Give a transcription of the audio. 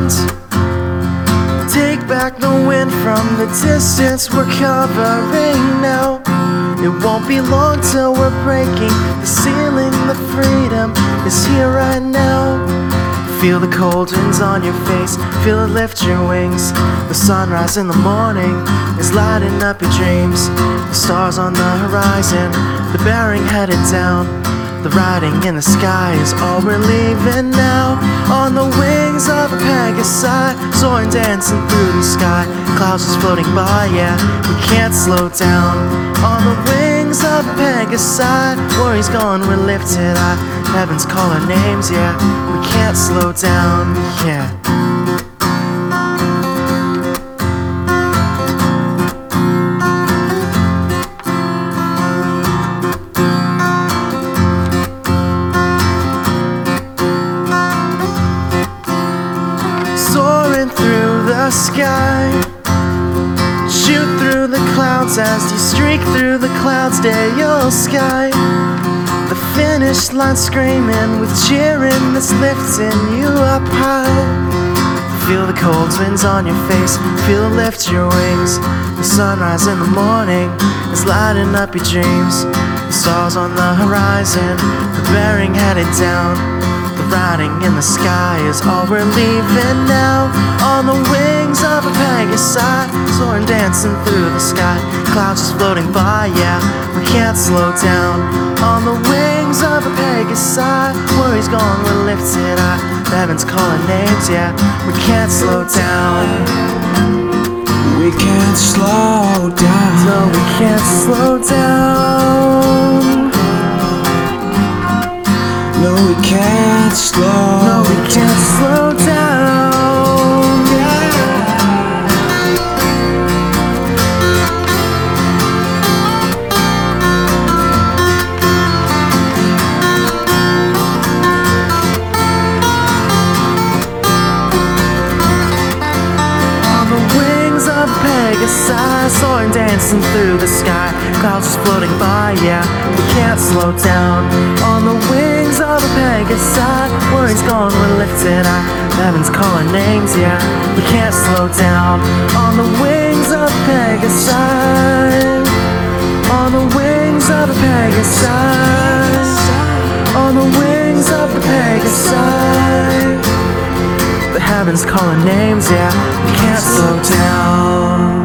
ground. Take back the wind from the distance we're covering now. It won't be long till we're breaking the ceiling. The freedom is here right now. Feel the cold winds on your face, feel it lift your wings. The sunrise in the morning is lighting up your dreams. The stars on the horizon, the bearing headed down. The writing in the sky is all we're leaving now. On the wings of a Pegasi, soaring, dancing through the sky. Clouds just floating by, yeah, we can't slow down. On the wings of a Pegasi, worry's gone, we're lifted high. Heaven's calling names, yeah, we can't slow down, yeah. Soaring through the sky, shoot through the clouds as you streak through the clouds, Dale sky. The finish line screaming with cheering that's lifting you up high. Feel the cold winds on your face, feel it lift your wings. The sunrise in the morning is lighting up your dreams. The stars on the horizon, the bearing headed down. The writing in the sky is all we're leaving now. On the wings of a Pegasi, soaring, dancing through the sky. Clouds just floating by, yeah, we can't slow down. On the wings of a Pegasi, worry's gone, we're lifted high. Heaven's calling names, yeah, we can't slow down. We can't slow down. No, we can't slow down. No, we can't slow. No, we can't slow down. Yeah. On the wings of Pegasi, soaring, dancing through the sky. Clouds just floating by, yeah, we can't slow down. On the wings of a Pegasi, worry's gone, we're lifted high. Heaven's calling names, yeah, we can't slow down. On the wings of a Pegasi, on the wings of a Pegasi, on the wings of a Pegasi. The heavens calling names, yeah, we can't slow down.